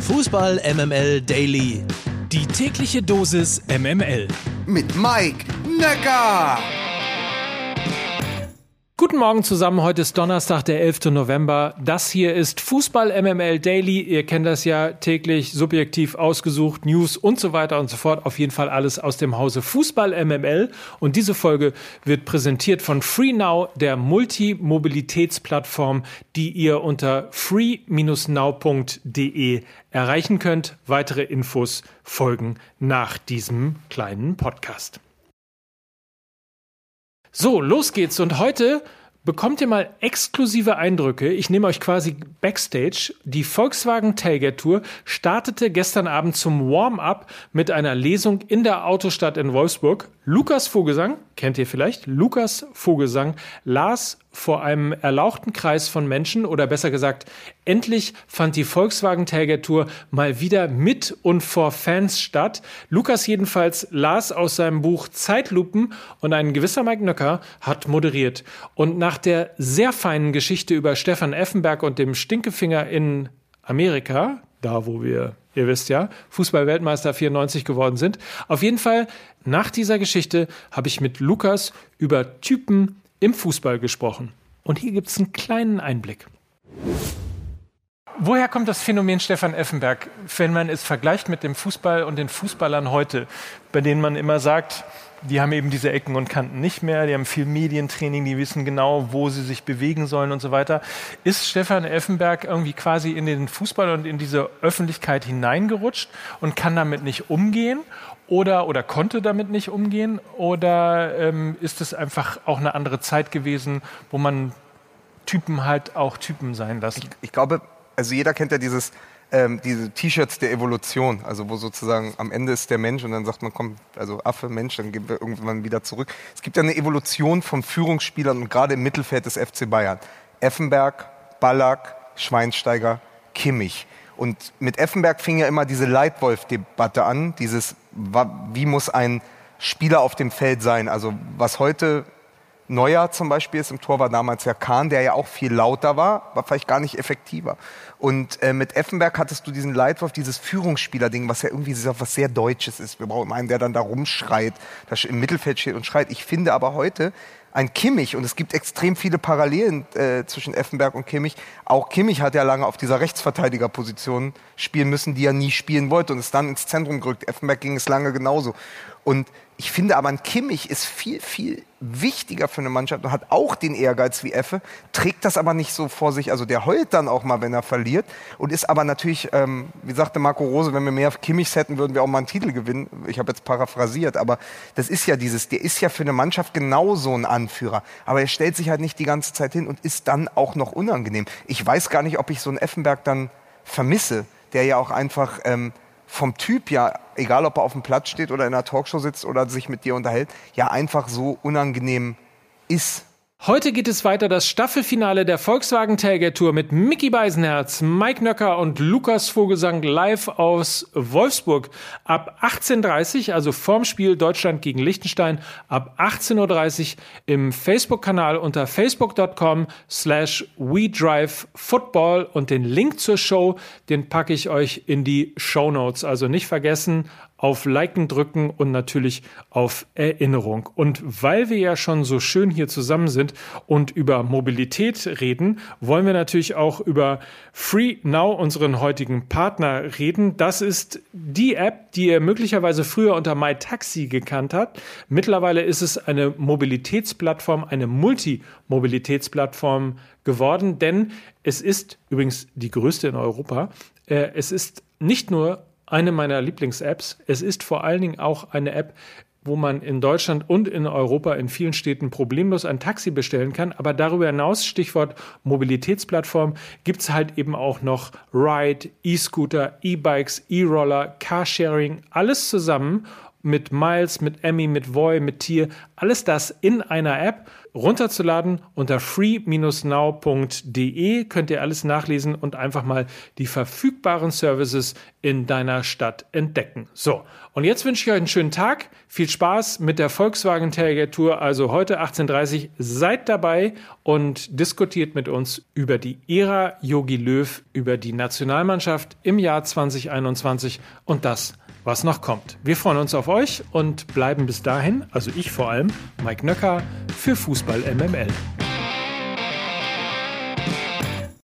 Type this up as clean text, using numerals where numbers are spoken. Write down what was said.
Fußball MML Daily. Die tägliche Dosis MML. Mit Mike Nöcker. Guten Morgen zusammen, heute ist Donnerstag, der 11. November. Das hier ist Fußball MML Daily. Ihr kennt das ja täglich, subjektiv ausgesucht, News und so weiter und so fort. Auf jeden Fall alles aus dem Hause Fußball MML. Und diese Folge wird präsentiert von FreeNow, der Multimobilitätsplattform, die ihr unter free-now.de erreichen könnt. Weitere Infos folgen nach diesem kleinen Podcast. So, los geht's. Und heute bekommt ihr mal exklusive Eindrücke. Ich nehme euch quasi Backstage. Die Volkswagen Tailgate Tour startete gestern Abend zum Warm-up mit einer Lesung in der Autostadt in Wolfsburg. Lukas Vogelsang, kennt ihr vielleicht? Lukas Vogelsang las vor einem erlauchten Kreis von Menschen, oder besser gesagt, endlich fand die Volkswagen Tailgate Tour mal wieder mit und vor Fans statt. Lukas jedenfalls las aus seinem Buch Zeitlupen und ein gewisser Mike Nöcker hat moderiert. Und nach der sehr feinen Geschichte über Stefan Effenberg und dem Stinkefinger in Amerika, da wo wir, ihr wisst ja, Fußball-Weltmeister 94 geworden sind, auf jeden Fall nach dieser Geschichte habe ich mit Lukas über Typen im Fußball gesprochen. Und hier gibt es einen kleinen Einblick. Woher kommt das Phänomen Stefan Effenberg, wenn man es vergleicht mit dem Fußball und den Fußballern heute, bei denen man immer sagt, die haben eben diese Ecken und Kanten nicht mehr, die haben viel Medientraining, die wissen genau, wo sie sich bewegen sollen und so weiter. Ist Stefan Effenberg irgendwie quasi in den Fußball und in diese Öffentlichkeit hineingerutscht und kann damit nicht umgehen? Oder konnte damit nicht umgehen? Oder ist es einfach auch eine andere Zeit gewesen, wo man Typen halt auch Typen sein lässt? Ich glaube, also jeder kennt ja diese T-Shirts der Evolution, also wo sozusagen am Ende ist der Mensch und dann sagt man, komm, also Affe, Mensch, dann gehen wir irgendwann wieder zurück. Es gibt ja eine Evolution von Führungsspielern und gerade im Mittelfeld des FC Bayern. Effenberg, Ballack, Schweinsteiger, Kimmich. Und mit Effenberg fing ja immer diese Leitwolf-Debatte an, wie muss ein Spieler auf dem Feld sein? Also was heute Neuer zum Beispiel ist im Tor, war damals ja Kahn, der ja auch viel lauter war vielleicht gar nicht effektiver. Und mit Effenberg hattest du diesen Leitwolf, dieses Führungsspieler-Ding, was ja irgendwie was sehr Deutsches ist. Wir brauchen einen, der dann da rumschreit, der im Mittelfeld steht und schreit. Ich finde aber heute ein Kimmich, und es gibt extrem viele Parallelen zwischen Effenberg und Kimmich. Auch Kimmich hat ja lange auf dieser Rechtsverteidigerposition spielen müssen, die er nie spielen wollte und ist dann ins Zentrum gerückt. Effenberg ging es lange genauso. Und ich finde aber, ein Kimmich ist viel, viel wichtiger für eine Mannschaft und hat auch den Ehrgeiz wie Effe, trägt das aber nicht so vor sich. Also der heult dann auch mal, wenn er verliert und ist aber natürlich, wie sagte Marco Rose, wenn wir mehr Kimmichs hätten, würden wir auch mal einen Titel gewinnen. Ich habe jetzt paraphrasiert, aber das ist ja der ist ja für eine Mannschaft genauso ein Anführer. Aber er stellt sich halt nicht die ganze Zeit hin und ist dann auch noch unangenehm. Ich weiß gar nicht, ob ich so einen Effenberg dann vermisse, der ja auch einfach vom Typ ja, egal ob er auf dem Platz steht oder in einer Talkshow sitzt oder sich mit dir unterhält, ja einfach so unangenehm ist. Heute geht es weiter, das Staffelfinale der Volkswagen Tailgate Tour mit Micky Beisenherz, Mike Nöcker und Lukas Vogelsang live aus Wolfsburg. Ab 18:30 Uhr, also vorm Spiel Deutschland gegen Liechtenstein, ab 18:30 Uhr im Facebook-Kanal unter facebook.com/WeDriveFootball und den Link zur Show, den packe ich euch in die Shownotes. Also nicht vergessen, auf Liken drücken und natürlich auf Erinnerung. Und weil wir ja schon so schön hier zusammen sind und über Mobilität reden, wollen wir natürlich auch über FreeNow, unseren heutigen Partner, reden. Das ist die App, die ihr möglicherweise früher unter MyTaxi gekannt habt. Mittlerweile ist es eine Mobilitätsplattform, eine Multimobilitätsplattform geworden, denn es ist übrigens die größte in Europa. Es ist nicht nur eine meiner Lieblings-Apps. Es ist vor allen Dingen auch eine App, wo man in Deutschland und in Europa in vielen Städten problemlos ein Taxi bestellen kann. Aber darüber hinaus, Stichwort Mobilitätsplattform, gibt es halt eben auch noch Ride, E-Scooter, E-Bikes, E-Roller, Carsharing, alles zusammen. mit Miles, mit Emmy, mit Voy, mit Tier, alles das in einer App runterzuladen unter free-now.de könnt ihr alles nachlesen und einfach mal die verfügbaren Services in deiner Stadt entdecken. So, und jetzt wünsche ich euch einen schönen Tag, viel Spaß mit der Volkswagen Tailgate Tour, also heute 18:30 Uhr, seid dabei und diskutiert mit uns über die Ära Jogi Löw, über die Nationalmannschaft im Jahr 2021 und das, was noch kommt. Wir freuen uns auf euch und bleiben bis dahin, also ich vor allem, Mike Nöcker für Fußball MML.